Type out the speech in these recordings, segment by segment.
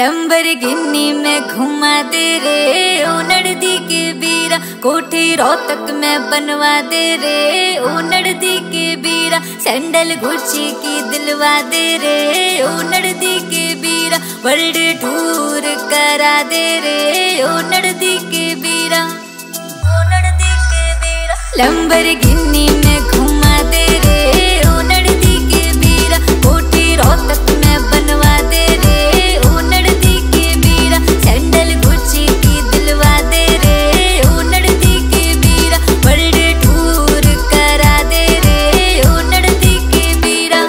Lamborghini में घुमा दे रे ओ नड़दी के बीरा, कोठी रोहतक में बनवा दे रे ओ नड़दी के बीरा, सैंडल गुच्ची की दिलवा दे रे ओ नड़दी के बीरा, वर्ल्ड टूर करा दे रे ओ नड़दी के बीरा, ओ नड़दी के बीरा। लैम्बोर्गिनी में घुमा दे रे ओ नड़दी के बीरा, कोठी रोहतक में बनवा दे रे ओ नड़दी के बीरा, सैंडल गुच्ची की दिलवा दे रे ओ नड़दी के बीरा, वर्ल्ड टूर करा दे रे ओ नड़दी के बीरा।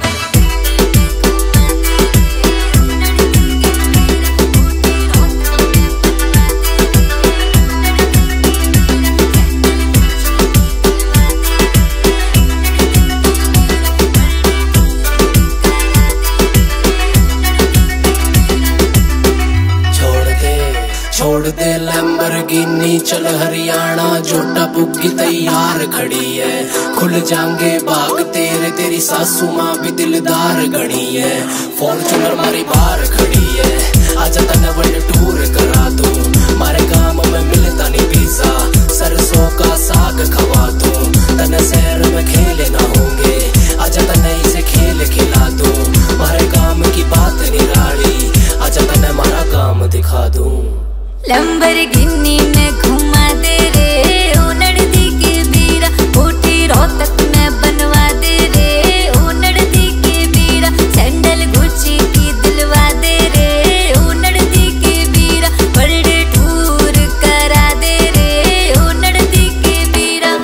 छोड़ दे लैम्बोर्गिनी चल हरियाणा, जोटा बुग्गी तैयार खड़ी है, खुल जाएंगे बाग तेरे, तेरी सासू माँ भी दिलदार गणी है, फॉर्च्यूनर मारी बाहर खड़ी है, आजा तने वर्ल्ड टूर करा दूं, मारे गांव में मिलता नहीं पिज्जा, सरसों का साग खवा दूं, तने शहर में खेले ना होंगे, आजा तने इसे खेल खिला दूं, मारे गांव की बात निराली, आजा तने मारा काम दिखा दूं। लैम्बोर्गिनी में घुमा दे रे ओ नड़दी के बीरा, कोठी रोहतक में बनवा दे रे ओ नड़दी के बीरा, सैंडल गुच्ची की दिलवा दे रे ओ नड़दी के बीरा, वर्ल्ड टूर करा दे रे ओ नड़दी के बीरा।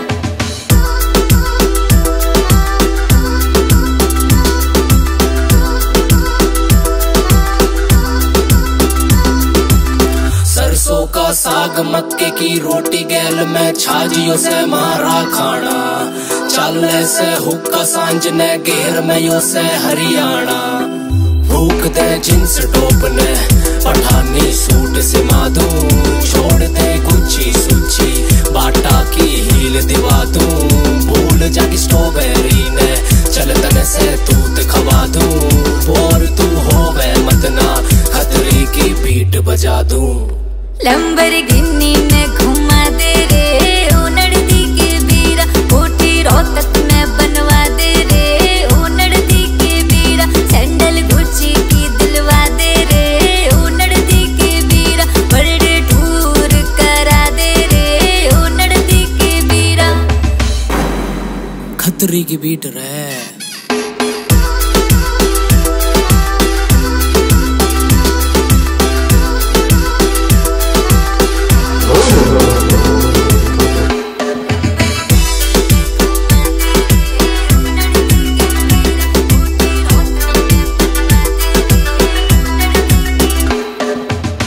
सरसों का साग मक्के की रोटी गैल में छाजियों से मारा खाना, चाले से हुक्का सांझ ने घेर में यो से हरियाणा, भूख दे जींस टॉप ने पठानी सूट से मादू, छोड़ दे गुच्ची सुच्ची बाटा की हील दिवा दूं, भूल जागी स्ट्रॉबेरी ने चल तने से दूध खवा दूं, और तू होवे मत ना खतरे की बीट बजा दूं। लैम्बोर्गिनी में घुमा दे रे ओ नड़दी के बीरा, कोठी रोहतक में बनवा दे रे ओ नड़दी के बीरा, सैंडल गुच्ची की दिलवा दे रे ओ नड़दी के बीरा, वर्ल्ड टूर करा दे रे ओ नड़दी के बीरा। खतरी की बीट रे। Oh